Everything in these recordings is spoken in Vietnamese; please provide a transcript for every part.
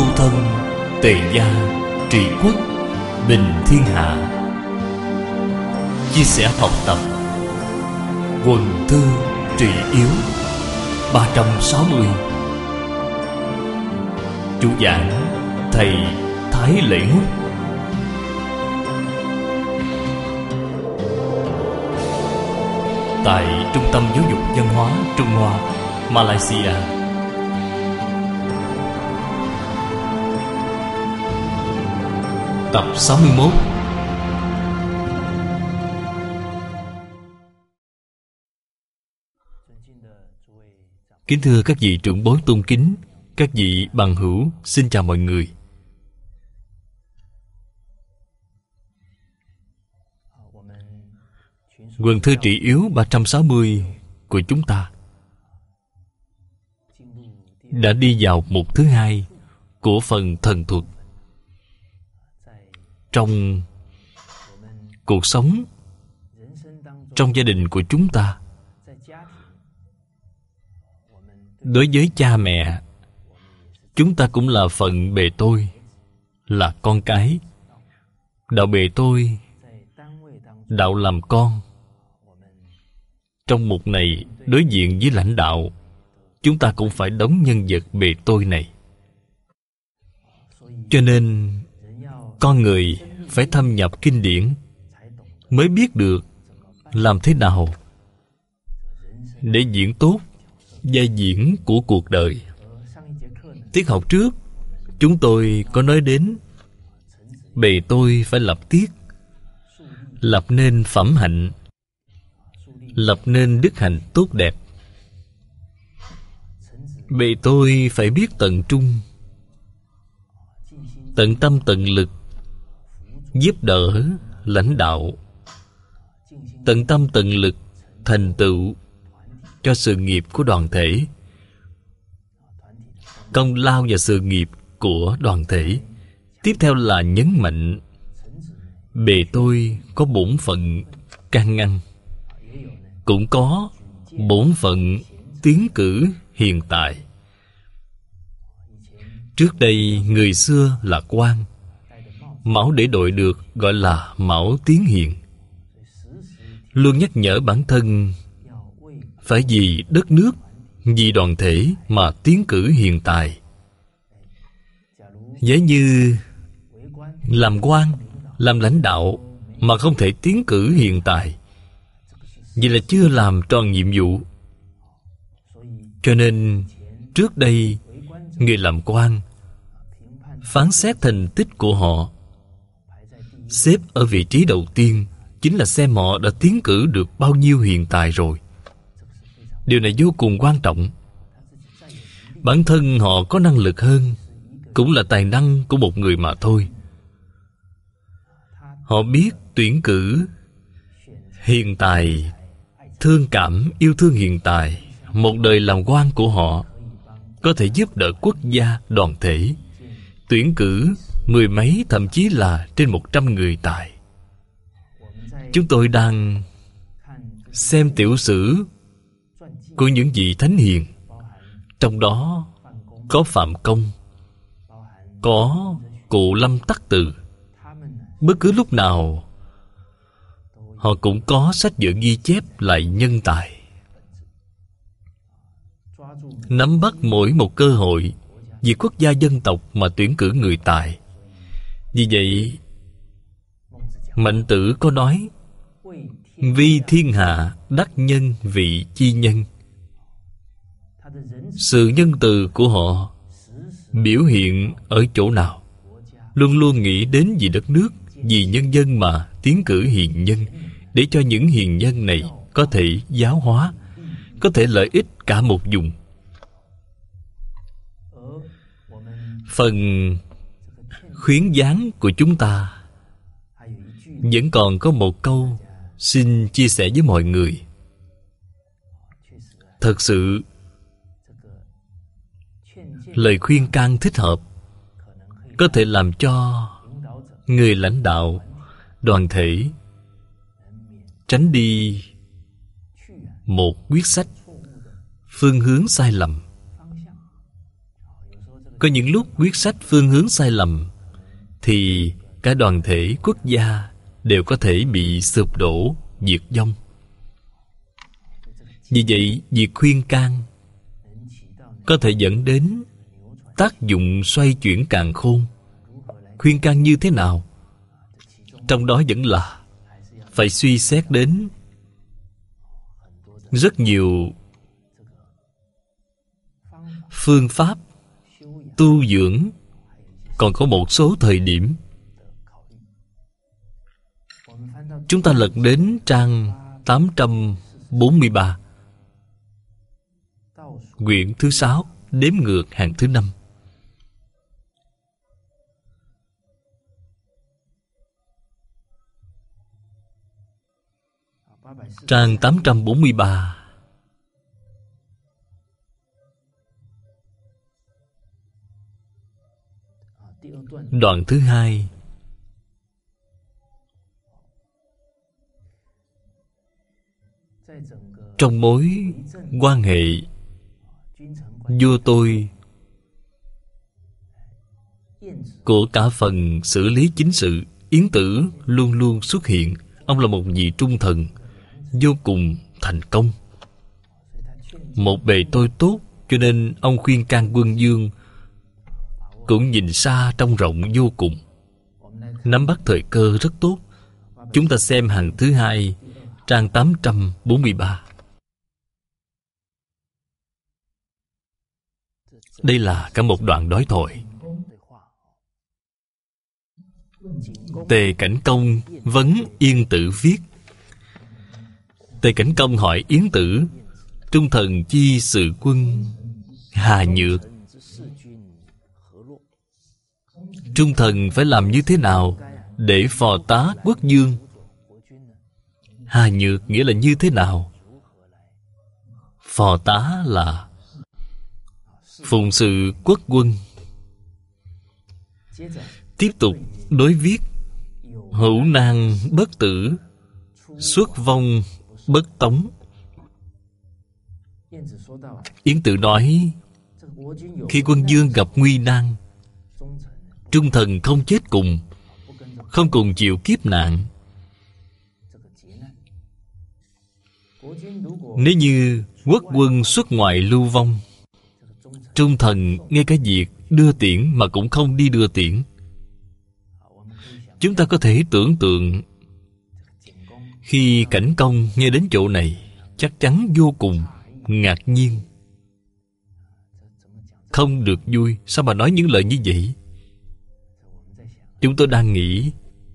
thân, tề gia, trị quốc, bình thiên hạ. Chia sẻ học tập. Quần thư trị yếu 360. Chủ giảng thầy Thái Lễ Ngúc. Tại Trung tâm Giáo dục Văn hóa Trung Hoa, Malaysia. Tập 61. Kính thưa các vị trưởng bối tôn kính, các vị bằng hữu, xin chào mọi người. Quần thư trị yếu 360 của chúng ta đã đi vào mục thứ hai của phần thần thuật. Trong cuộc sống, trong gia đình của chúng ta, đối với cha mẹ, chúng ta cũng là phận bề tôi, là con cái. Đạo bề tôi, đạo làm con. Trong mục này, đối diện với lãnh đạo, chúng ta cũng phải đóng nhân vật bề tôi này. Cho nên, con người phải thâm nhập kinh điển mới biết được làm thế nào để diễn tốt vai diễn của cuộc đời. Tiết học trước, chúng tôi có nói đến bề tôi phải lập tiết, lập nên phẩm hạnh, lập nên đức hạnh tốt đẹp. Bề tôi phải biết tận trung, tận tâm tận lực giúp đỡ lãnh đạo, tận tâm tận lực thành tựu cho sự nghiệp của đoàn thể, công lao và sự nghiệp của đoàn thể. Tiếp theo là nhấn mạnh bề tôi có bổn phận can ngăn, cũng có bổn phận tiến cử hiền tài. Trước đây người xưa là quan, mão để đội được gọi là mão tiến hiền. Luôn nhắc nhở bản thân phải vì đất nước, vì đoàn thể mà tiến cử hiền tài. Giả như làm quan, làm lãnh đạo mà không thể tiến cử hiền tài, vậy là chưa làm tròn nhiệm vụ. Cho nên trước đây người làm quan phán xét thành tích của họ, xếp ở vị trí đầu tiên chính là xem họ đã tiến cử được bao nhiêu hiền tài rồi. Điều này vô cùng quan trọng. Bản thân họ có năng lực hơn, cũng là tài năng của một người mà thôi. Họ biết tuyển cử hiền tài, thương cảm yêu thương hiền tài. Một đời làm quan của họ có thể giúp đỡ quốc gia, đoàn thể, tuyển cử mười mấy, thậm chí là trên 100 người tài. Chúng tôi đang xem tiểu sử của những vị thánh hiền. Trong đó có Phạm Công, có cụ Lâm Tắc Từ. Bất cứ lúc nào họ cũng có sách vở ghi chép lại nhân tài, nắm bắt mỗi một cơ hội vì quốc gia dân tộc mà tuyển cử người tài. Vì vậy Mạnh Tử có nói: vi thiên hạ đắc nhân vị chi nhân. Sự nhân từ của họ biểu hiện ở chỗ nào? Luôn luôn nghĩ đến vì đất nước, vì nhân dân mà tiến cử hiền nhân, để cho những hiền nhân này có thể giáo hóa, có thể lợi ích cả một vùng. Phần khuyến giảng của chúng ta vẫn còn có một câu xin chia sẻ với mọi người. Thật sự lời khuyên can thích hợp có thể làm cho người lãnh đạo, đoàn thể tránh đi một quyết sách, phương hướng sai lầm. Có những lúc quyết sách phương hướng sai lầm thì cả đoàn thể quốc gia đều có thể bị sụp đổ, diệt vong. Vì vậy, việc khuyên can có thể dẫn đến tác dụng xoay chuyển càn khôn. Khuyên can như thế nào? Trong đó vẫn là phải suy xét đến rất nhiều phương pháp tu dưỡng. Còn có một số thời điểm, chúng ta lật đến trang 843, quyển thứ 6, đếm ngược hàng thứ 5. Trang 843. Đoạn thứ 2. Trong mối quan hệ vua tôi của cả phần xử lý chính sự, Yến Tử luôn luôn xuất hiện. Ông là một vị trung thần vô cùng thành công, một bề tôi tốt, cho nên ông khuyên can quân vương cũng nhìn xa trông rộng vô cùng, nắm bắt thời cơ rất tốt. Chúng ta xem hàng thứ 2, trang 843. Đây là cả một đoạn đối thoại. Tề Cảnh Công vấn Yên Tử viết. Tề Cảnh Công hỏi Yến Tử: trung thần chi sự quân Hà Nhược, trung thần phải làm như thế nào để phò tá quốc vương? Hà Nhược nghĩa là như thế nào? Phò tá là phụng sự quốc quân. Tiếp tục đối viết: hữu nan bất tử, xuất vong bất tống. Yến Tử nói, khi quân vương gặp nguy nan, trung thần không chết cùng, không cùng chịu kiếp nạn. Nếu như quốc quân xuất ngoại lưu vong, trung thần ngay cả việc đưa tiễn mà cũng không đi đưa tiễn. Chúng ta có thể tưởng tượng, khi Cảnh Công nghe đến chỗ này, chắc chắn vô cùng ngạc nhiên, không được vui. Sao mà nói những lời như vậy? Chúng tôi đang nghĩ,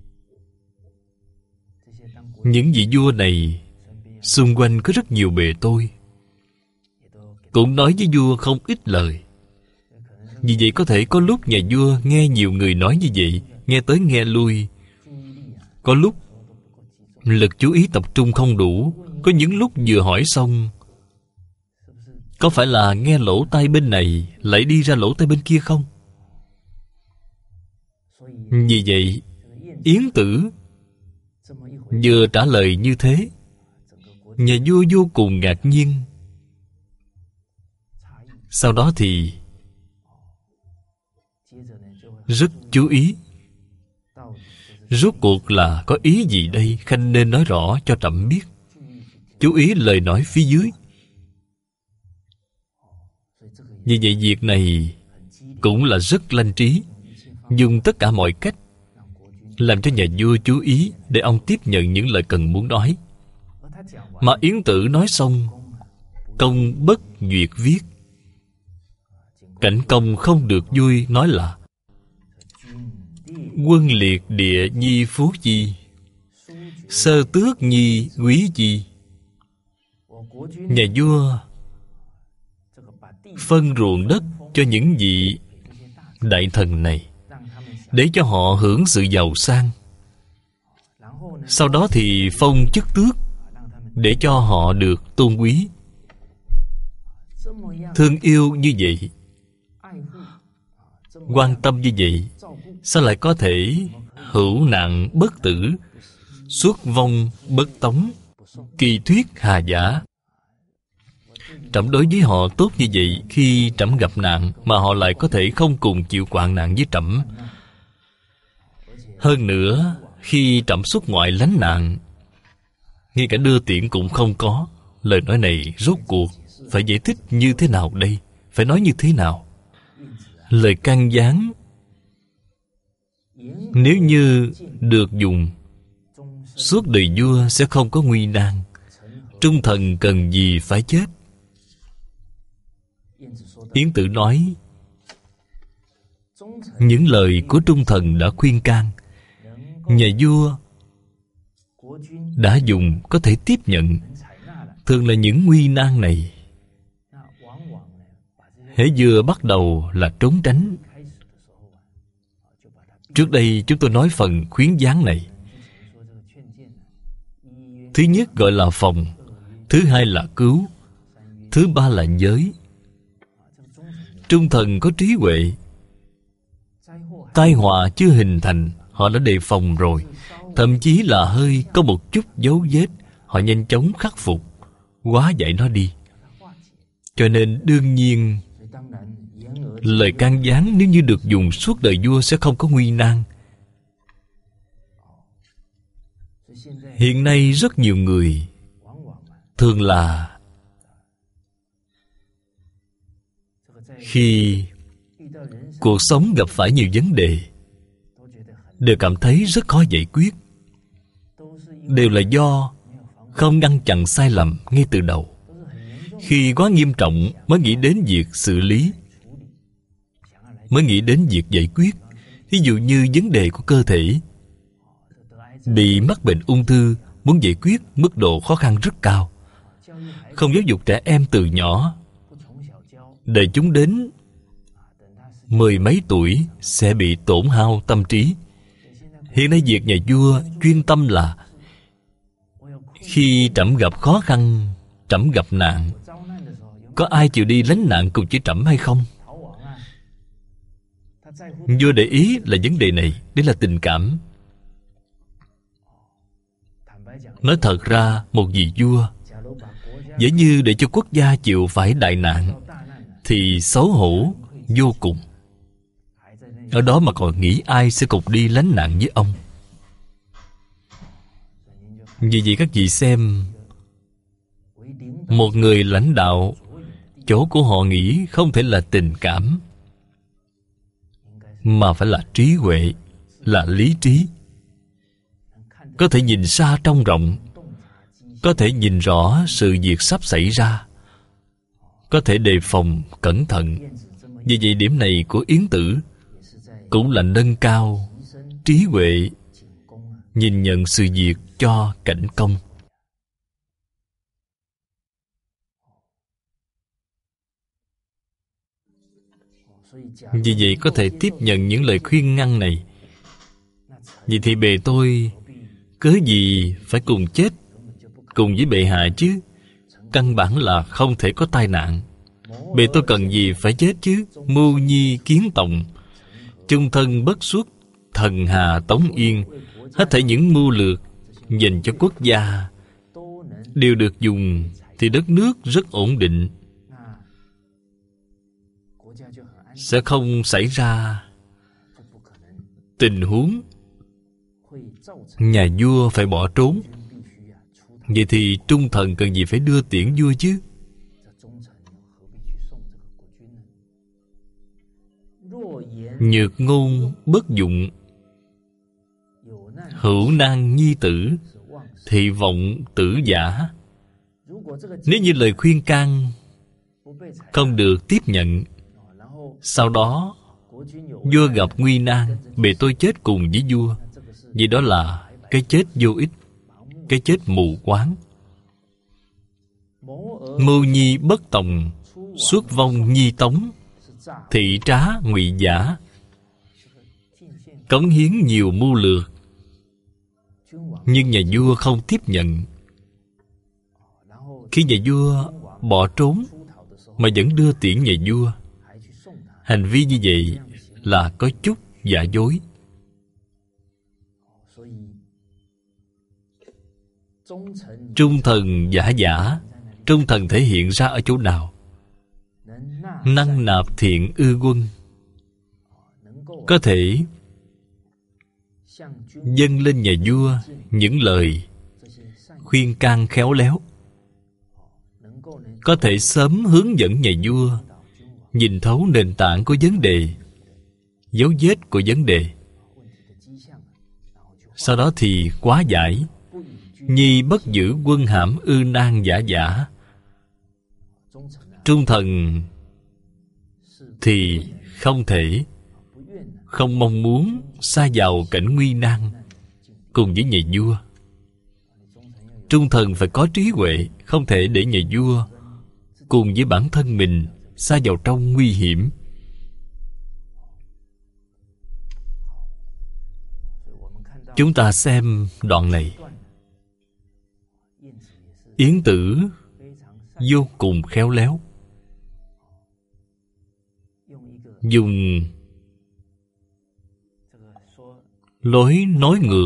những vị vua này xung quanh có rất nhiều bề tôi, cũng nói với vua không ít lời. Vì vậy có thể có lúc nhà vua nghe nhiều người nói như vậy, nghe tới nghe lui. Có lúc lực chú ý tập trung không đủ. Có những lúc vừa hỏi xong, có phải là nghe lỗ tai bên này lại đi ra lỗ tai bên kia không? Vì vậy Yến Tử vừa trả lời như thế, nhà vua vô cùng ngạc nhiên. Sau đó thì rất chú ý, rốt cuộc là có ý gì đây? Khanh nên nói rõ cho trẫm biết. Chú ý lời nói phía dưới. Vì vậy việc này cũng là rất lanh trí, dùng tất cả mọi cách làm cho nhà vua chú ý để ông tiếp nhận những lời cần muốn nói. Mà Yến Tử nói xong, Công bất duyệt viết. Cảnh Công không được vui, nói là quân liệt địa nhi phú chi, sơ tước nhi quý chi. Nhà vua phân ruộng đất cho những vị đại thần này, để cho họ hưởng sự giàu sang. Sau đó thì phong chức tước, để cho họ được tôn quý. Thương yêu như vậy, quan tâm như vậy, sao lại có thể hữu nạn bất tử, xuất vong bất tống, kỳ thuyết hà giả? Trẫm đối với họ tốt như vậy, khi trẫm gặp nạn mà họ lại có thể không cùng chịu hoạn nạn với trẫm. Hơn nữa, khi trẫm xuất ngoại lánh nạn, ngay cả đưa tiễn cũng không có. Lời nói này rốt cuộc phải giải thích như thế nào đây? Phải nói như thế nào? Lời can gián nếu như được dùng, suốt đời vua sẽ không có nguy nan. Trung thần cần gì phải chết? Yến Tử nói, những lời của trung thần đã khuyên can, nhà vua đã dùng, có thể tiếp nhận. Thường là những nguy nan này, hễ vừa bắt đầu là trốn tránh. Trước đây chúng tôi nói phần khuyến gián này. Thứ nhất gọi là phòng, thứ hai là cứu, thứ ba là giới. Trung thần có trí huệ, tai họa chưa hình thành, họ đã đề phòng rồi. Thậm chí là hơi có một chút dấu vết, họ nhanh chóng khắc phục, hóa giải nó đi. Cho nên đương nhiên, lời can gián nếu như được dùng, suốt đời vua sẽ không có nguy nan. Hiện nay rất nhiều người thường là khi cuộc sống gặp phải nhiều vấn đề, đều cảm thấy rất khó giải quyết. Đều là do không ngăn chặn sai lầm ngay từ đầu. Khi quá nghiêm trọng mới nghĩ đến việc xử lý, mới nghĩ đến việc giải quyết. Ví dụ như vấn đề của cơ thể, bị mắc bệnh ung thư, muốn giải quyết mức độ khó khăn rất cao. Không giáo dục trẻ em từ nhỏ, để chúng đến mười mấy tuổi sẽ bị tổn hao tâm trí. Hiện nay việc nhà vua chuyên tâm là khi trẫm gặp khó khăn, trẫm gặp nạn, có ai chịu đi lánh nạn cùng với trẫm hay không? Vua để ý là vấn đề này. Đây là tình cảm. Nói thật ra, một vị vua dễ như để cho quốc gia chịu phải đại nạn thì xấu hổ vô cùng. Ở đó mà còn nghĩ ai sẽ cùng đi lánh nạn với ông. Vì vậy các vị xem, một người lãnh đạo, chỗ của họ nghĩ không thể là tình cảm, mà phải là trí huệ, là lý trí. Có thể nhìn xa trông rộng, có thể nhìn rõ sự việc sắp xảy ra, có thể đề phòng cẩn thận. Vì vậy điểm này của Yến Tử cũng là nâng cao trí huệ, nhìn nhận sự việc cho cảnh công. Vì vậy có thể tiếp nhận những lời khuyên ngăn này. Vì thì bề tôi cớ gì phải cùng chết cùng với bệ hạ chứ? Căn bản là không thể có tai nạn. Bề tôi cần gì phải chết chứ? Mưu nhi kiến tòng, chung thân bất xuất, thần hà tống yên. Hết thảy những mưu lược dành cho quốc gia đều được dùng, thì đất nước rất ổn định, sẽ không xảy ra tình huống nhà vua phải bỏ trốn. Vậy thì trung thần cần gì phải đưa tiễn vua chứ? Nhược ngôn bất dụng, hữu nan nhi tử, thị vọng tử giả. Nếu như lời khuyên can không được tiếp nhận, sau đó vua gặp nguy nan, bề tôi chết cùng với vua, vì đó là cái chết vô ích, cái chết mù quáng. Mưu nhi bất tòng, xuất vong nhi tống, thị trá ngụy giả. Cống hiến nhiều mưu lược, nhưng nhà vua không tiếp nhận. Khi nhà vua bỏ trốn mà vẫn đưa tiễn nhà vua, hành vi như vậy là có chút giả dối. Trung thần giả giả Trung thần thể hiện ra ở chỗ nào? Năng nạp thiện ư quân, có thể dâng lên nhà vua những lời khuyên can khéo léo, có thể sớm hướng dẫn nhà vua nhìn thấu nền tảng của vấn đề, dấu vết của vấn đề. Sau đó thì hóa giải. Nhi bất giữ quân hãm ư nan giả giả. Trung thần thì không thể, không mong muốn sa vào cảnh nguy nan cùng với nhà vua. Trung thần phải có trí huệ, không thể để nhà vua cùng với bản thân mình sa vào trong nguy hiểm. Chúng ta xem đoạn này, Yến Tử vô cùng khéo léo, dùng lối nói ngược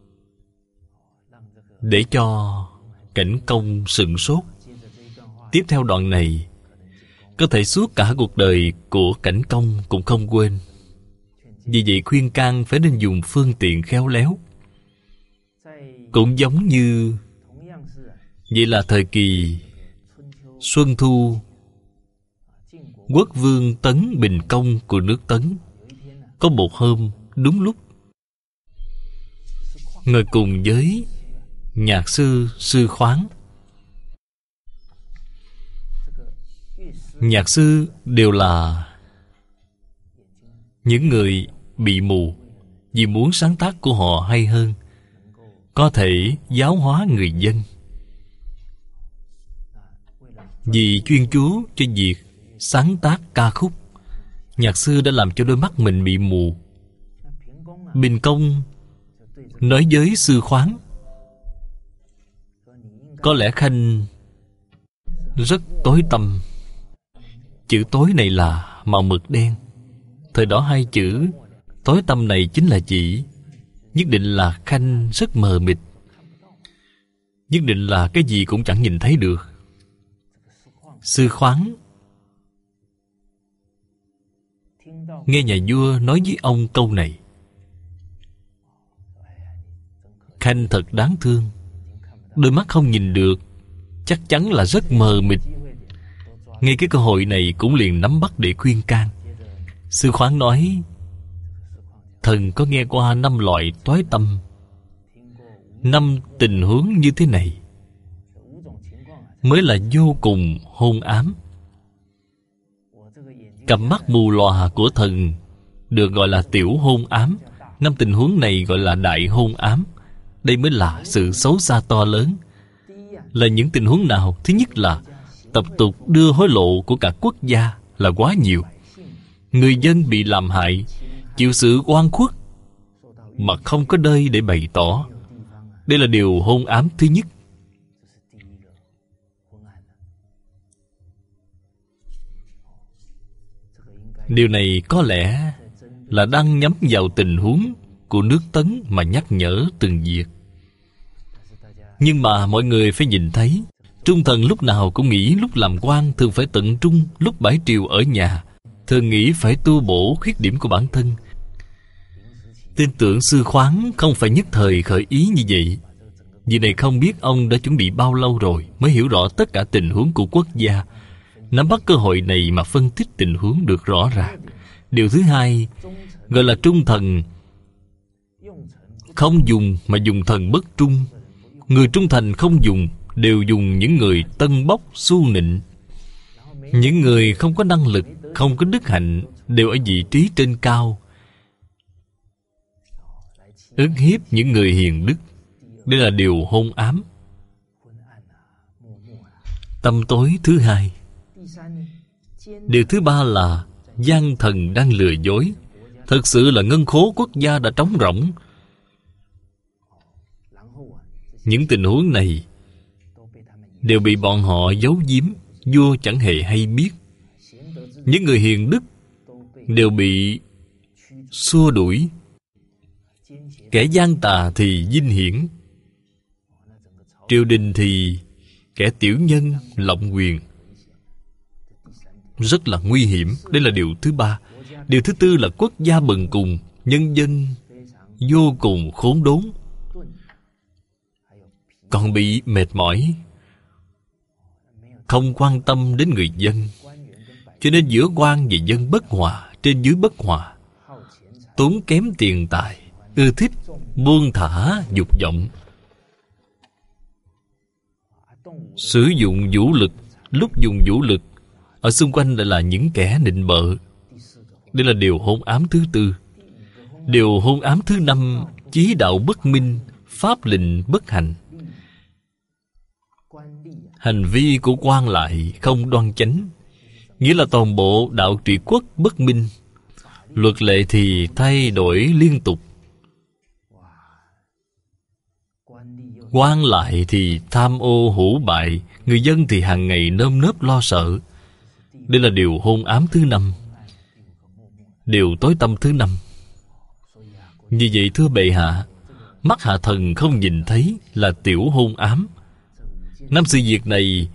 để cho Cảnh Công sửng sốt. Tiếp theo đoạn này, có thể suốt cả cuộc đời của Cảnh Công cũng không quên. Vì vậy khuyên can phải nên dùng phương tiện khéo léo. Cũng giống như vậy là thời kỳ Xuân Thu, quốc vương Tấn Bình Công của nước Tấn, có một hôm đúng lúc ngồi cùng với nhạc sư Sư Khoáng. Nhạc sư đều là những người bị mù, vì muốn sáng tác của họ hay hơn, có thể giáo hóa người dân. Vì chuyên chú trên việc sáng tác ca khúc, nhạc sư đã làm cho đôi mắt mình bị mù. Bình Công nói với Sư Khoáng, có lẽ Khanh rất tối tăm. Chữ tối này là màu mực đen. Thời đó hai chữ tối tăm này chính là chỉ nhất định là Khanh rất mờ mịt, nhất định là cái gì cũng chẳng nhìn thấy được. Sư Khoáng nghe nhà vua nói với ông câu này, Khanh thật đáng thương, đôi mắt không nhìn được, chắc chắn là rất mờ mịt. Ngay cái cơ hội này cũng liền nắm bắt để khuyên can. Sư Khoáng nói, thần có nghe qua 5 loại tối tâm, 5 tình huống như thế này mới là vô cùng hôn ám. Cặp mắt mù lòa của thần được gọi là tiểu hôn ám, 5 tình huống này gọi là đại hôn ám. Đây mới là sự xấu xa to lớn. Là những tình huống nào? Thứ nhất là tập tục đưa hối lộ của cả quốc gia là quá nhiều. Người dân bị làm hại, chịu sự oan khuất mà không có nơi để bày tỏ. Đây là điều hôn ám thứ nhất. Điều này có lẽ là đang nhắm vào tình huống của nước Tấn mà nhắc nhở từng việc. Nhưng mà mọi người phải nhìn thấy, trung thần lúc nào cũng nghĩ lúc làm quan thường phải tận trung, lúc bãi triều ở nhà thường nghĩ phải tu bổ khuyết điểm của bản thân. Tin tưởng Sư Khoáng không phải nhất thời khởi ý như vậy. Vì này không biết ông đã chuẩn bị bao lâu rồi mới hiểu rõ tất cả tình huống của quốc gia, nắm bắt cơ hội này mà phân tích tình huống được rõ ràng. Điều thứ hai gọi là trung thần. Không dùng mà dùng thần bất trung. Người trung thành không dùng, đều dùng những người tân bốc su nịnh. Những người không có năng lực, không có đức hạnh đều ở vị trí trên cao, ức hiếp những người hiền đức. Đây là điều hôn ám. Tâm tối thứ hai. Điều thứ ba là gian thần đang lừa dối. Thật sự là ngân khố quốc gia đã trống rỗng. Những tình huống này đều bị bọn họ giấu giếm, vua chẳng hề hay biết. Những người hiền đức đều bị xua đuổi. Kẻ gian tà thì vinh hiển. Triều đình thì kẻ tiểu nhân lộng quyền, rất là nguy hiểm. Đây là điều thứ ba. Điều thứ tư là quốc gia bần cùng, nhân dân vô cùng khốn đốn, còn bị mệt mỏi, không quan tâm đến người dân. Cho nên giữa quan và dân bất hòa, trên dưới bất hòa, tốn kém tiền tài, ưa thích buông thả dục vọng, sử dụng vũ lực. Lúc dùng vũ lực, ở xung quanh lại là những kẻ nịnh bợ. Đây là điều hôn ám thứ tư. Điều hôn ám thứ năm, chí đạo bất minh, pháp lệnh bất hành. Hành vi của quan lại không đoan chánh, nghĩa là toàn bộ đạo trị quốc bất minh. Luật lệ thì thay đổi liên tục. Quan lại thì tham ô hủ bại, người dân thì hàng ngày nơm nớp lo sợ. Đây là điều hôn ám thứ năm, điều tối tâm thứ năm. Vì vậy thưa bệ hạ, mắt hạ thần không nhìn thấy là tiểu hôn ám. Năm sự việc này,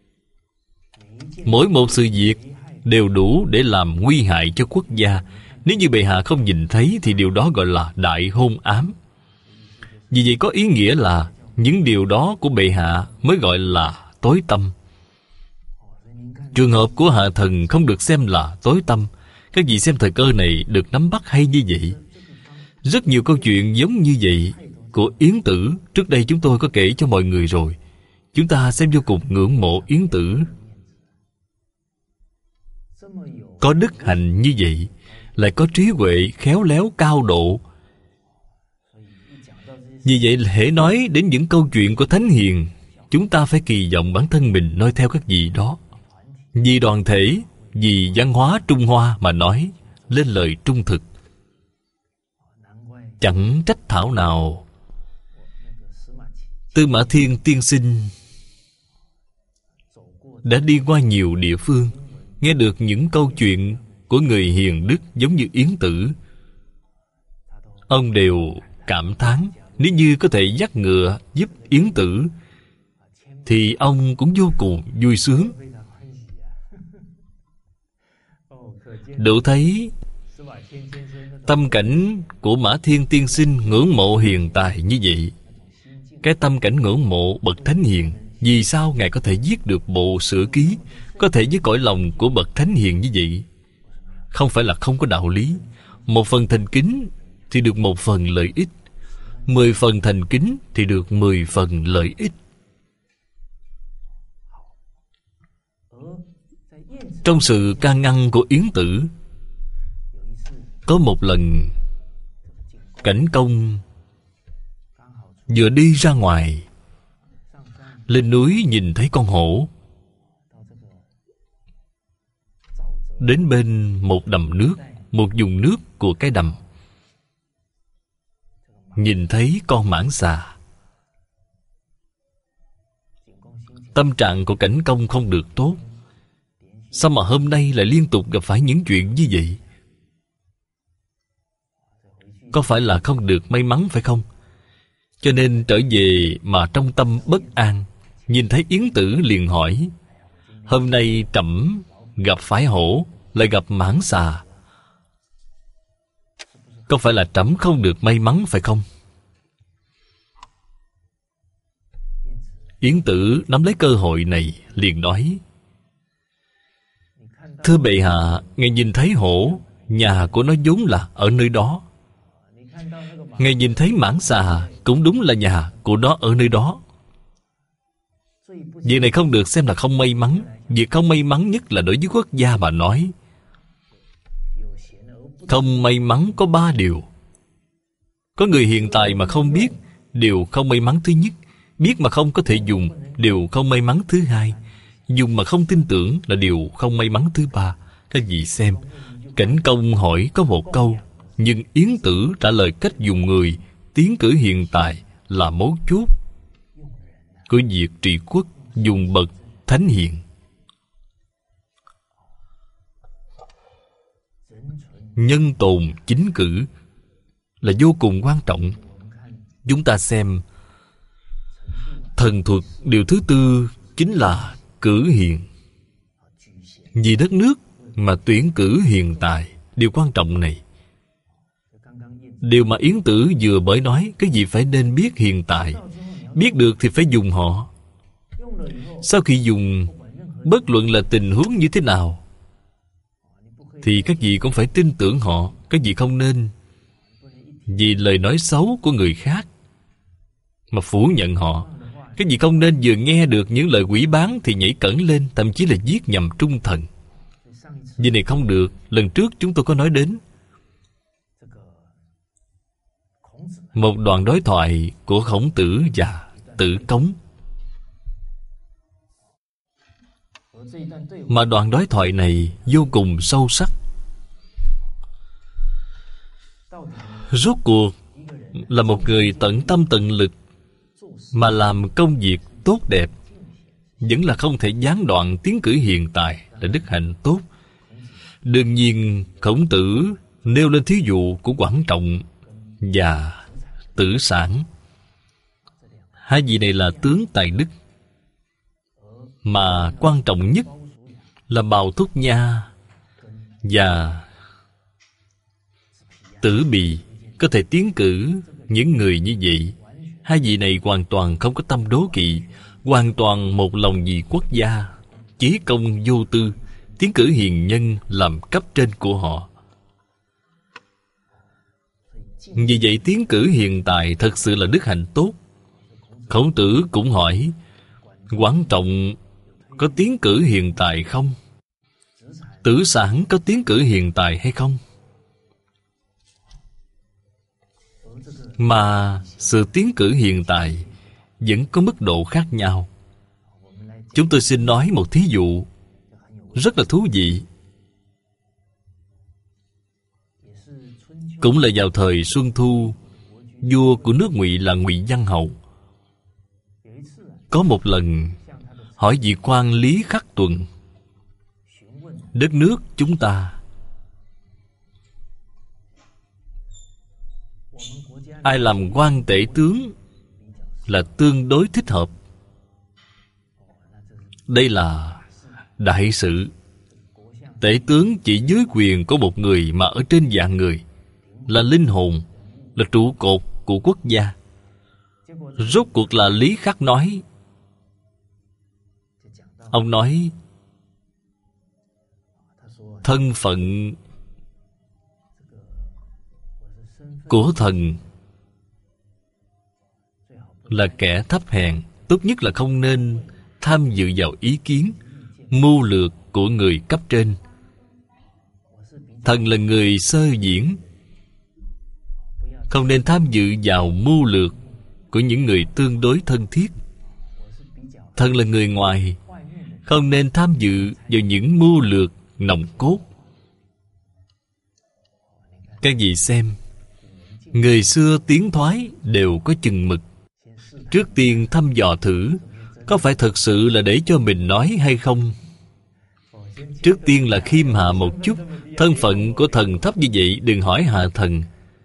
mỗi một sự việc đều đủ để làm nguy hại cho quốc gia. Nếu như bệ hạ không nhìn thấy thì điều đó gọi là đại hôn ám. Vì vậy có ý nghĩa là những điều đó của bệ hạ mới gọi là tối tâm. Trường hợp của hạ thần không được xem là tối tâm. Các vị xem thời cơ này được nắm bắt hay như vậy. Rất nhiều câu chuyện giống như vậy của Yến Tử, trước đây chúng tôi có kể cho mọi người rồi. Chúng ta xem vô cùng ngưỡng mộ Yến Tử. Có đức hạnh như vậy, lại có trí huệ khéo léo cao độ. Vì vậy hễ nói đến những câu chuyện của Thánh Hiền, chúng ta phải kỳ vọng bản thân mình noi theo các vị đó. Vì đoàn thể, vì văn hóa Trung Hoa mà nói lên lời trung thực. Chẳng trách thảo nào Tư Mã Thiên tiên sinh đã đi qua nhiều địa phương, nghe được những câu chuyện của người hiền đức giống như Yến Tử. Ông đều cảm thán, nếu như có thể dắt ngựa giúp Yến Tử thì ông cũng vô cùng vui sướng. Đủ thấy tâm cảnh của Mã Thiên tiên sinh ngưỡng mộ hiền tài như vậy. Cái tâm cảnh ngưỡng mộ bậc thánh hiền, vì sao Ngài có thể viết được bộ Sử Ký, có thể với cõi lòng của bậc thánh hiền như vậy? Không phải là không có đạo lý. Một phần thành kính thì được một phần lợi ích, 10 phần thành kính thì được 10 phần lợi ích. Trong sự can ngăn của Yến Tử, có một lần Cảnh Công vừa đi ra ngoài, lên núi nhìn thấy con hổ. Đến bên một đầm nước, một vùng nước của cái đầm, nhìn thấy con mãng xà. Tâm trạng của Cảnh Công không được tốt. Sao mà hôm nay lại liên tục gặp phải những chuyện như vậy? Có phải là không được may mắn phải không? Cho nên trở về mà trong tâm bất an. Nhìn thấy Yến Tử liền hỏi, hôm nay trẫm gặp phải hổ, lại gặp mãng xà, có phải là trẫm không được may mắn phải không? Yến Tử nắm lấy cơ hội này liền nói, thưa bệ hạ, ngài nhìn thấy hổ, nhà của nó vốn là ở nơi đó. Ngài nhìn thấy mãng xà, cũng đúng là nhà của nó ở nơi đó. Việc này không được xem là không may mắn. Việc không may mắn nhất là đối với quốc gia mà nói. Không may mắn có 3 điều. Có người hiện tại mà không biết, điều không may mắn thứ nhất. Biết mà không có thể dùng, điều không may mắn thứ hai. Dùng mà không tin tưởng là điều không may mắn thứ ba. Các vị xem, Cảnh Công hỏi có một câu, nhưng Yến Tử trả lời cách dùng người, tiến cử hiện tại là mấu chốt của việc trị quốc, dùng bậc thánh hiền. Nhân tồn chính cử là vô cùng quan trọng. Chúng ta xem thần thuật điều thứ tư chính là cử hiền. Vì đất nước mà tuyển cử hiền tài, điều quan trọng này. Điều mà Yến Tử vừa mới nói, cái gì phải nên biết hiền tài. Biết được thì phải dùng họ. Sau khi dùng, bất luận là tình huống như thế nào, thì các vị cũng phải tin tưởng họ. Các vị không nên vì lời nói xấu của người khác mà phủ nhận họ. Các vị không nên vừa nghe được những lời quỷ báng thì nhảy cẫng lên, thậm chí là giết nhầm trung thần. Vì này không được. Lần trước chúng tôi có nói đến một đoạn đối thoại của Khổng Tử và Tử Cống. Mà đoạn đối thoại này vô cùng sâu sắc. Rốt cuộc là một người tận tâm tận lực mà làm công việc tốt đẹp, vẫn là không thể gián đoạn tiến cử hiền tài, là đức hạnh tốt. Đương nhiên Khổng Tử nêu lên thí dụ của Quảng Trọng và Tử Sản. Hai vị này là tướng tài đức. Mà quan trọng nhất là Bào Thúc Nha và Tử Bì có thể tiến cử những người như vậy. Hai vị này hoàn toàn không có tâm đố kỵ, hoàn toàn một lòng vì quốc gia, chí công vô tư, tiến cử hiền nhân làm cấp trên của họ. Vì vậy tiến cử hiền tài thật sự là đức hạnh tốt. Khổng Tử cũng hỏi Quảng Trọng có tiến cử hiền tài không? Tử Sản có tiến cử hiền tài hay không? Mà sự tiến cử hiền tài vẫn có mức độ khác nhau. Chúng tôi xin nói một thí dụ rất là thú vị. Cũng là vào thời Xuân Thu, vua của nước Ngụy là Ngụy Văn Hầu. Có một lần hỏi vị quan Lý Khắc Tuần: đất nước chúng ta ai làm quan tể tướng là tương đối thích hợp? Đây là đại sự. Tể tướng chỉ dưới quyền của một người mà ở trên vạn người, là linh hồn, là trụ cột của quốc gia. Rốt cuộc là Lý Khắc nói. Ông nói thân phận của thần là kẻ thấp hèn, tốt nhất là không nên tham dự vào ý kiến, mưu lược của người cấp trên. Thần là người sơ diễn, không nên tham dự vào mưu lược của những người tương đối thân thiết. Thần là người ngoài, không nên tham dự vào những mưu lược nòng cốt. Các vị xem, người xưa tiến thoái đều có chừng mực. Trước tiên thăm dò thử có phải thật sự là để cho mình nói hay không. Trước tiên là khiêm hạ một chút. Thân phận của thần thấp như vậy, đừng hỏi hạ thần.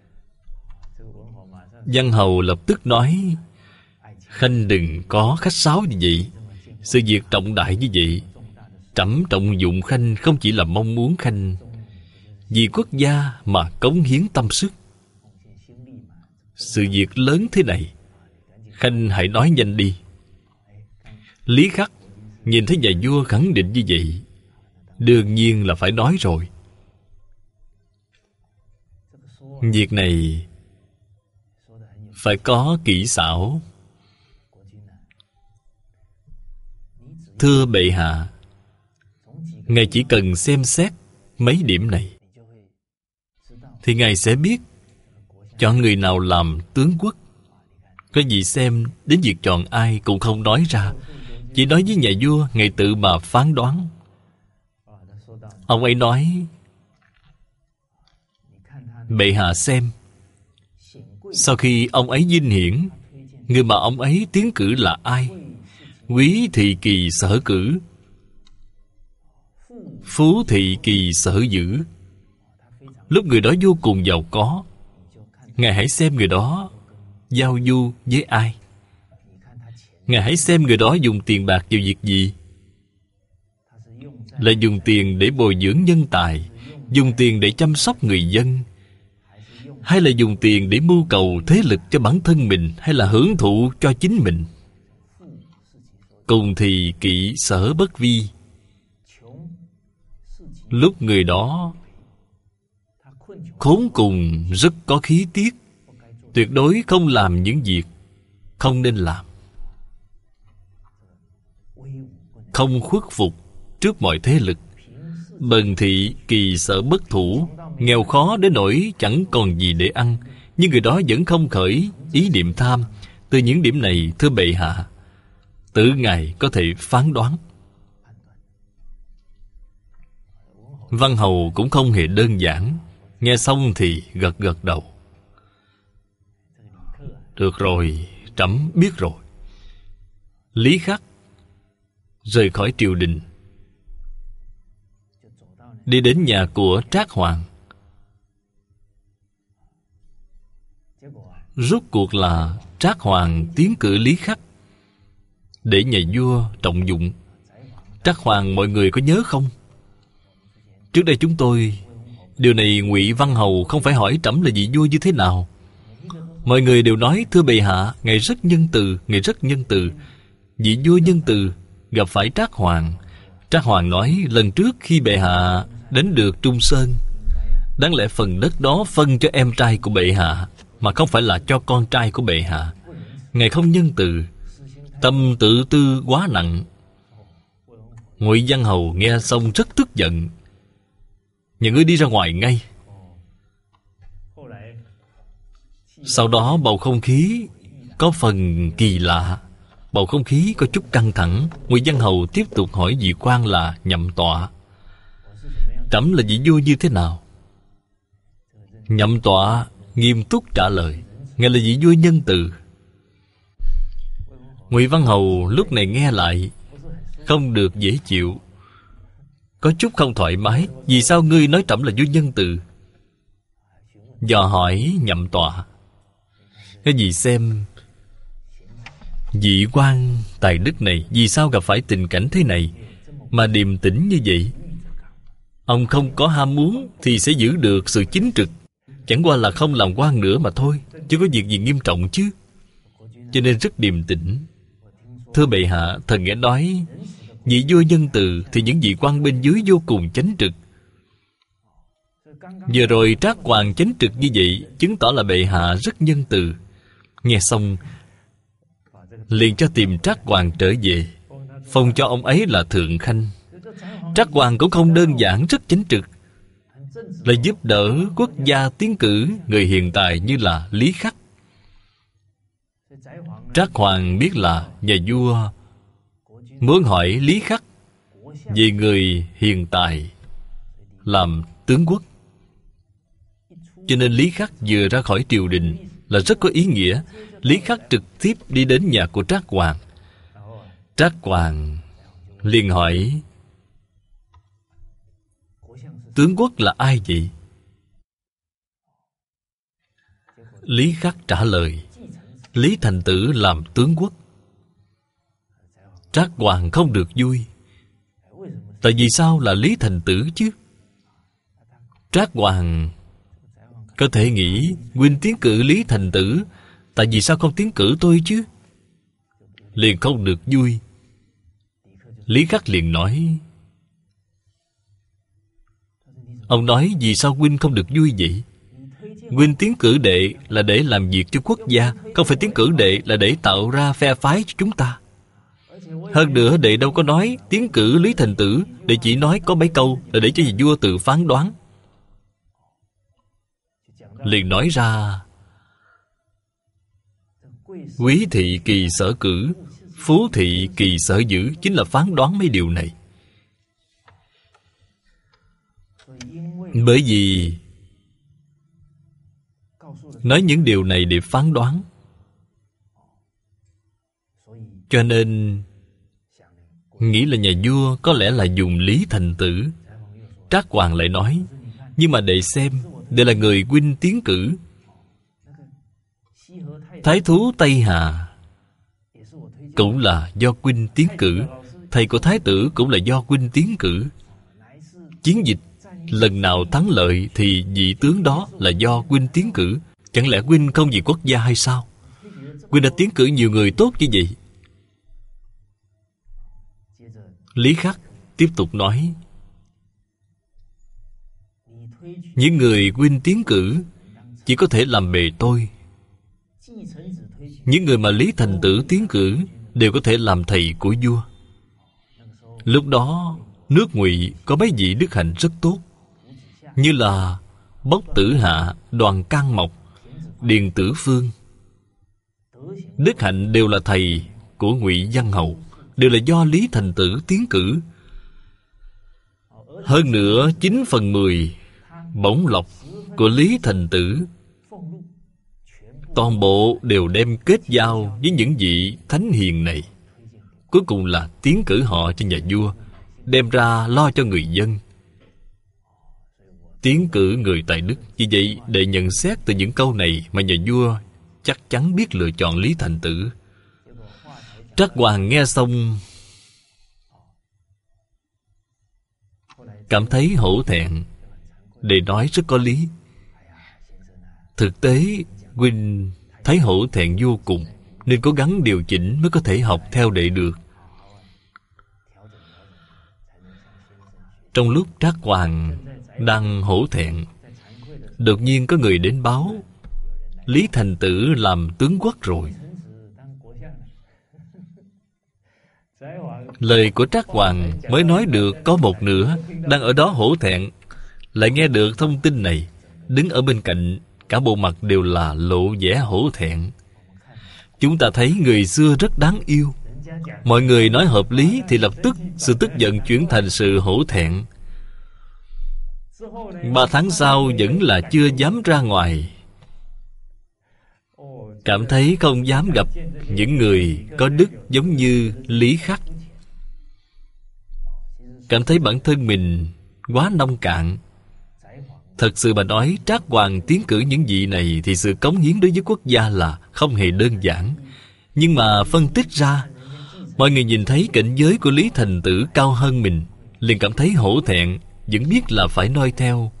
Văn Hầu lập tức nói: khanh đừng có khách sáo như vậy. Sự việc trọng đại như vậy, trẫm trọng dụng khanh không chỉ là mong muốn khanh vì quốc gia mà cống hiến tâm sức. Sự việc lớn thế này, khanh hãy nói nhanh đi. Lý Khắc nhìn thấy nhà vua khẳng định như vậy, đương nhiên là phải nói rồi. Việc này phải có kỹ xảo. Thưa bệ hạ, ngài chỉ cần xem xét mấy điểm này thì ngài sẽ biết chọn người nào làm tướng quốc. Có gì xem đến việc chọn ai cũng không nói ra, chỉ nói với nhà vua, ngài tự mà phán đoán. Ông ấy nói: bệ hạ xem, sau khi ông ấy vinh hiển, người mà ông ấy tiến cử là ai? Quý thị kỳ sở cử, phú thị kỳ sở giữ. Lúc người đó vô cùng giàu có, ngài hãy xem người đó giao du với ai. Ngài hãy xem người đó dùng tiền bạc vào việc gì. Là dùng tiền để bồi dưỡng nhân tài, dùng tiền để chăm sóc người dân, hay là dùng tiền để mưu cầu thế lực cho bản thân mình, hay là hưởng thụ cho chính mình. Cùng thì kỵ sở bất vi. Lúc người đó khốn cùng rất có khí tiết, tuyệt đối không làm những việc không nên làm, không khuất phục trước mọi thế lực. Bần thị kỳ sở bất thủ, nghèo khó đến nỗi chẳng còn gì để ăn, nhưng người đó vẫn không khởi ý niệm tham. Từ những điểm này, thưa bệ hạ, tự ngài có thể phán đoán. Văn hầu cũng không hề đơn giản, nghe xong thì gật gật đầu. Được rồi, trẫm biết rồi. Lý Khắc rời khỏi triều đình, đi đến nhà của Trác Hoàng. Rốt cuộc là Trác Hoàng tiến cử Lý Khắc để nhà vua trọng dụng. Trác Hoàng mọi người có nhớ không? Trước đây chúng tôi, điều này Ngụy Văn Hầu không phải hỏi trẫm là vị vua như thế nào. Mọi người đều nói, thưa bệ hạ, ngài rất nhân từ, ngài rất nhân từ. Vị vua nhân từ gặp phải Trác Hoàng. Trác Hoàng nói, lần trước khi bệ hạ đến được Trung Sơn, đáng lẽ phần đất đó phân cho em trai của bệ hạ, mà không phải là cho con trai của bệ hạ. Ngài không nhân từ, tâm tự tư quá nặng. Ngụy Văn Hầu nghe xong rất tức giận. Nhà ngươi đi ra ngoài ngay. Sau đó bầu không khí có phần kỳ lạ, bầu không khí có chút căng thẳng. Ngụy Văn Hầu tiếp tục hỏi vị quan là Nhậm Tọa, trẫm là vị vua như thế nào? Nhậm Tọa nghiêm túc trả lời, ngài là vị vua nhân từ. Ngụy Văn Hầu lúc này nghe lại không được dễ chịu, có chút không thoải mái. Vì sao ngươi nói trẫm là vua nhân từ? Dò hỏi Nhậm Tọa, cái gì xem vị quan tài đức này vì sao gặp phải tình cảnh thế này mà điềm tĩnh như vậy? Ông không có ham muốn thì sẽ giữ được sự chính trực, chẳng qua là không làm quan nữa mà thôi, chứ có việc gì nghiêm trọng chứ. Cho nên rất điềm tĩnh. Thưa bệ hạ, thần nghe nói vị vua nhân từ thì những vị quan bên dưới vô cùng chánh trực. Vừa rồi Trác Hoàng chánh trực như vậy, chứng tỏ là bệ hạ rất nhân từ. Nghe xong liền cho tìm Trác Hoàng trở về, phong cho ông ấy là thượng khanh. Trác Hoàng cũng không đơn giản, rất chánh trực, là giúp đỡ quốc gia tiến cử người hiền tài như là Lý Khắc. Trác Hoàng biết là nhà vua muốn hỏi Lý Khắc về người hiền tài làm tướng quốc, cho nên Lý Khắc vừa ra khỏi triều đình là rất có ý nghĩa. Lý Khắc trực tiếp đi đến nhà của Trác Hoàng. Trác Hoàng liền hỏi, tướng quốc là ai vậy? Lý Khắc trả lời, Lý Thành Tử làm tướng quốc. Trác Hoàng không được vui. Tại vì sao là Lý Thành Tử chứ? Trác Hoàng có thể nghĩ, huynh tiến cử Lý Thành Tử, tại vì sao không tiến cử tôi chứ? Liền không được vui. Lý Khắc liền nói, ông nói vì sao huynh không được vui vậy? Huynh tiến cử đệ là để làm việc cho quốc gia, không phải tiến cử đệ là để tạo ra phe phái cho chúng ta. Hơn nữa đệ đâu có nói tiến cử Lý Thành Tử, đệ chỉ nói có mấy câu là để cho vị vua tự phán đoán. Liền nói ra, quý thị kỳ sở cử, phú thị kỳ sở giữ, chính là phán đoán mấy điều này. Bởi vì nói những điều này để phán đoán, cho nên nghĩ là nhà vua có lẽ là dùng Lý Thành Tử. Trác Hoàng lại nói, nhưng mà đệ xem, đệ là người huynh tiến cử. Thái thú Tây Hà cũng là do huynh tiến cử. Thầy của thái tử cũng là do huynh tiến cử. Chiến dịch lần nào thắng lợi thì vị tướng đó là do huynh tiến cử. Chẳng lẽ huynh không vì quốc gia hay sao? Huynh đã tiến cử nhiều người tốt như vậy. Lý Khắc tiếp tục nói, những người huynh tiến cử chỉ có thể làm bề tôi. Những người mà Lý Thành Tử tiến cử đều có thể làm thầy của vua. Lúc đó nước Ngụy có mấy vị đức hạnh rất tốt, như là Bốc Tử Hạ, Đoàn Can Mộc, Điền Tử Phương. Đức hạnh đều là thầy của Ngụy Văn Hậu, đều là do Lý Thành Tử tiến cử. Hơn nữa 9/10 bổng lộc của Lý Thành Tử toàn bộ đều đem kết giao với những vị thánh hiền này. Cuối cùng là tiến cử họ cho nhà vua, đem ra lo cho người dân. Tiến cử người tài đức. Vì vậy, để nhận xét từ những câu này mà nhà vua chắc chắn biết lựa chọn Lý Thành Tử. Trác Hoàng nghe xong cảm thấy hổ thẹn, để nói rất có lý. Thực tế, huynh thấy hổ thẹn vô cùng, nên cố gắng điều chỉnh mới có thể học theo đệ được. Trong lúc Trác Hoàng đang hổ thẹn, đột nhiên có người đến báo Lý Thành Tử làm tướng quốc rồi. Lời của Trác Hoàng mới nói được có một nửa, đang ở đó hổ thẹn, lại nghe được thông tin này, đứng ở bên cạnh, cả bộ mặt đều là lộ vẻ hổ thẹn. Chúng ta thấy người xưa rất đáng yêu. Mọi người nói hợp lý thì lập tức sự tức giận chuyển thành sự hổ thẹn. 3 tháng sau vẫn là chưa dám ra ngoài, cảm thấy không dám gặp những người có đức giống như Lý Khắc. Cảm thấy bản thân mình quá nông cạn. Thật sự mà nói, Trác Hoàng tiến cử những vị này thì sự cống hiến đối với quốc gia là không hề đơn giản. Nhưng mà phân tích ra, mọi người nhìn thấy cảnh giới của Lý Thành Tử cao hơn mình, liền cảm thấy hổ thẹn, vẫn biết là phải noi theo.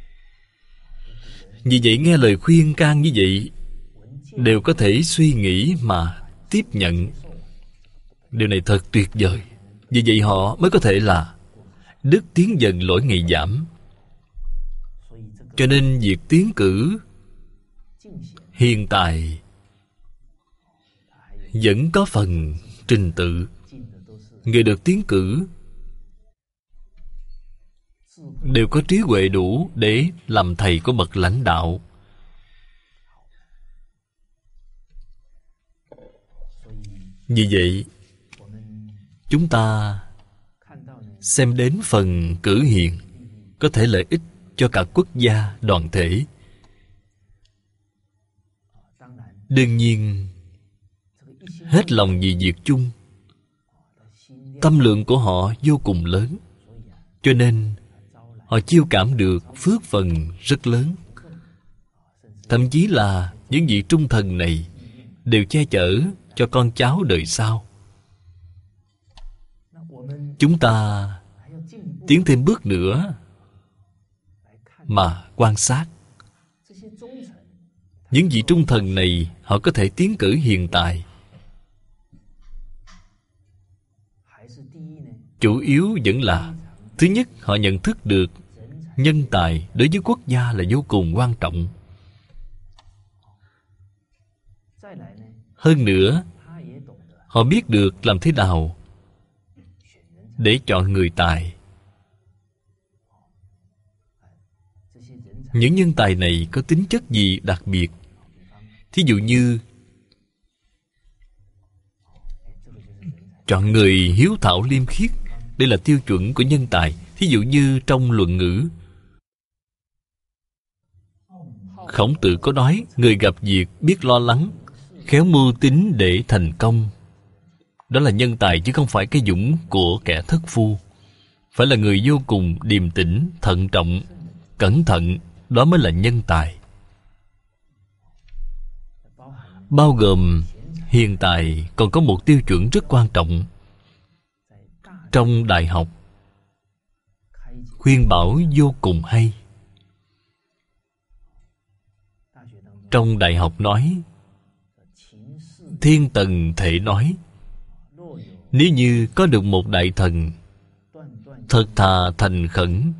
Vì vậy nghe lời khuyên can như vậy, đều có thể suy nghĩ mà tiếp nhận. Điều này thật tuyệt vời. Vì vậy họ mới có thể là đức tiến dần lỗi ngày giảm. Cho nên việc tiến cử hiện tại vẫn có phần trình tự. Người được tiến cử đều có trí huệ đủ để làm thầy của bậc lãnh đạo. Vì vậy, chúng ta xem đến phần cử hiền có thể lợi ích cho cả quốc gia đoàn thể. Đương nhiên, hết lòng vì việc chung, tâm lượng của họ vô cùng lớn, cho nên họ chiêu cảm được phước phần rất lớn. Thậm chí là những vị trung thần này đều che chở cho con cháu đời sau. Chúng ta tiến thêm bước nữa mà quan sát. Những vị trung thần này họ có thể tiến cử hiện tại, chủ yếu vẫn là thứ nhất, họ nhận thức được nhân tài đối với quốc gia là vô cùng quan trọng. Hơn nữa, họ biết được làm thế nào để chọn người tài. Những nhân tài này có tính chất gì đặc biệt? Thí dụ như chọn người hiếu thảo liêm khiết, đây là tiêu chuẩn của nhân tài. Thí dụ như trong luận ngữ, Khổng Tử có nói, người gặp việc biết lo lắng, khéo mưu tính để thành công. Đó là nhân tài chứ không phải cái dũng của kẻ thất phu. Phải là người vô cùng điềm tĩnh, thận trọng, cẩn thận, đó mới là nhân tài. Bao gồm Hiện tại còn có một tiêu chuẩn rất quan trọng. Trong đại học khuyên bảo vô cùng hay. Trong đại học nói, Thiên Tần Thể nói, nếu như có được một đại thần thật thà thành khẩn,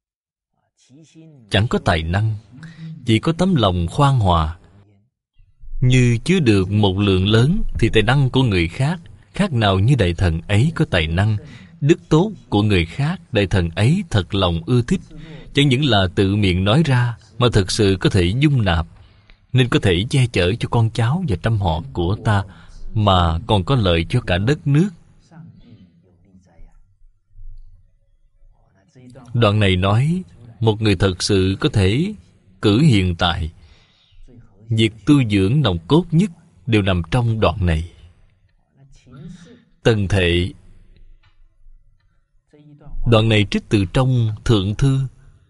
chẳng có tài năng, chỉ có tấm lòng khoan hòa, như chứa được một lượng lớn thì tài năng của người khác khác nào như đại thần ấy có tài năng. Đức tốt của người khác đại thần ấy thật lòng ưa thích, chẳng những là tự miệng nói ra mà thực sự có thể dung nạp, nên có thể che chở cho con cháu và trăm họ của ta, mà còn có lợi cho cả đất nước. Đoạn này nói một người thật sự có thể cử hiện tại. Việc tu dưỡng nòng cốt nhất đều nằm trong đoạn này. Tần Thệ, đoạn này trích từ trong Thượng Thư.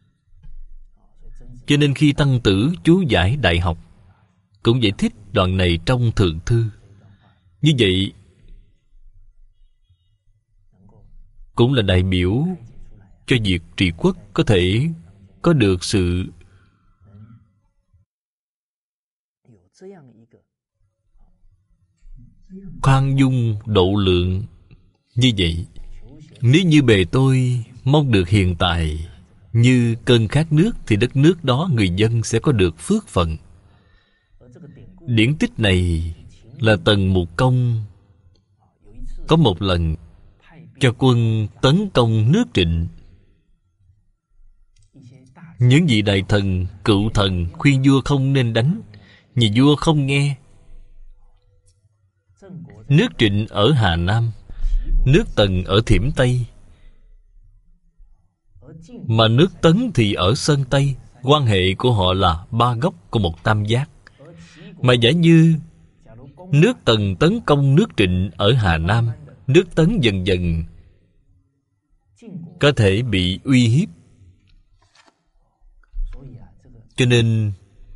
Cho nên khi Tăng Tử chú giải đại học cũng giải thích đoạn này trong Thượng Thư. Như vậy cũng là đại biểu cho việc trị quốc có thể có được sự khoan dung độ lượng. Như vậy, nếu như bề tôi mong được hiện tại như cơn khát nước, thì đất nước đó người dân sẽ có được phước phận. Điển tích này là Tần Mục Công có một lần cho quân tấn công nước Trịnh. Những vị đại thần, cựu thần khuyên vua không nên đánh, nhưng vua không nghe. Nước Trịnh ở Hà Nam, nước Tần ở Thiểm Tây, mà nước Tấn thì ở Sơn Tây. Quan hệ của họ là ba góc của một tam giác. Mà giả như nước Tần tấn công nước Trịnh ở Hà Nam, nước Tấn dần dần có thể bị uy hiếp. Cho nên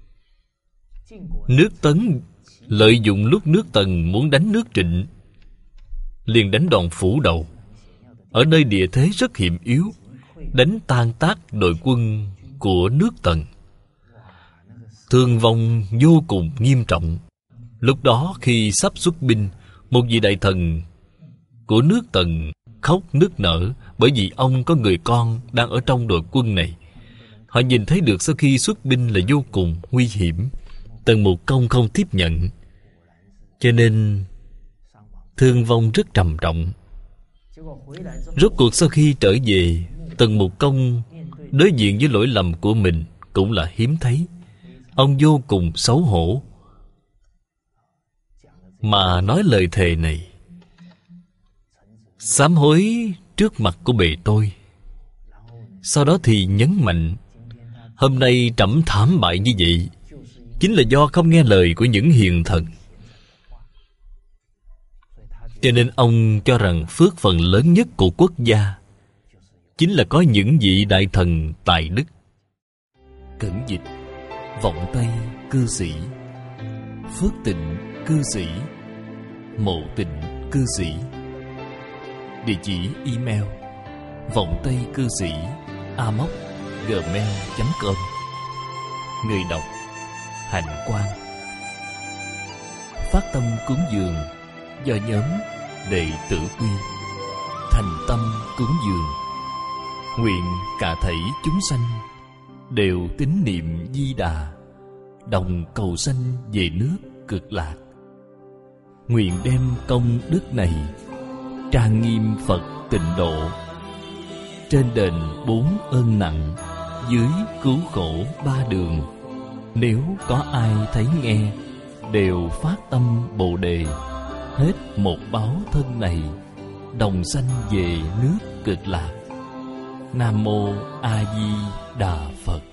nước Tấn lợi dụng lúc nước Tần muốn đánh nước Trịnh, liền đánh đòn phủ đầu. Ở nơi địa thế rất hiểm yếu, đánh tan tác đội quân của nước Tần, thương vong vô cùng nghiêm trọng. Lúc đó khi sắp xuất binh, một vị đại thần của nước Tần khóc nức nở, bởi vì ông có người con đang ở trong đội quân này. Họ nhìn thấy được sau khi xuất binh là vô cùng nguy hiểm. Tần Mục Công không tiếp nhận, cho nên thương vong rất trầm trọng. Rốt cuộc sau khi trở về, Tần Mục Công đối diện với lỗi lầm của mình cũng là hiếm thấy. Ông vô cùng xấu hổ mà nói lời thề này, sám hối trước mặt của bề tôi. Sau đó thì nhấn mạnh, hôm nay trẫm thảm bại như vậy chính là do không nghe lời của những hiền thần. Cho nên ông cho rằng phước phần lớn nhất của quốc gia chính là có những vị đại thần tài đức. Cẩn dịch: Vọng Tây cư sĩ, Phước Tịnh cư sĩ, Mộ Tịnh cư sĩ. Địa chỉ email: vọng tây cư sĩ amos@gmail.com. Người đọc: Hạnh Quang. Phát tâm cúng dường do nhóm Đệ Tử Quy. Thành tâm cúng dường, nguyện cả thảy chúng sanh đều tín niệm Di Đà, đồng cầu sanh về nước Cực Lạc. Nguyện đem công đức này trang nghiêm Phật Tịnh Độ, trên đền 4 ơn nặng, dưới cứu khổ 3 đường. Nếu có ai thấy nghe, đều phát tâm Bồ Đề, hết một báo thân này, đồng sanh về nước Cực Lạc. Nam Mô A Di Đà Phật.